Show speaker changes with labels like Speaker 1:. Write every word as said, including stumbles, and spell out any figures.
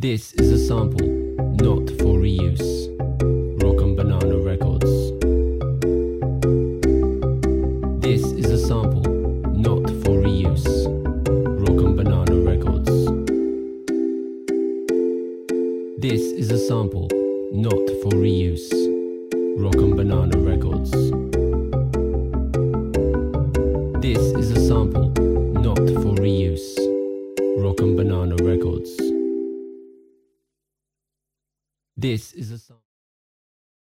Speaker 1: This is a sample, not for reuse. Rock and Banana Records. This is a sample, not for reuse. Rock and Banana Records. This is a sample, not for reuse. Rock and Banana Records. This is a sample, not for reuse. Rock and Banana Records. This is a sample.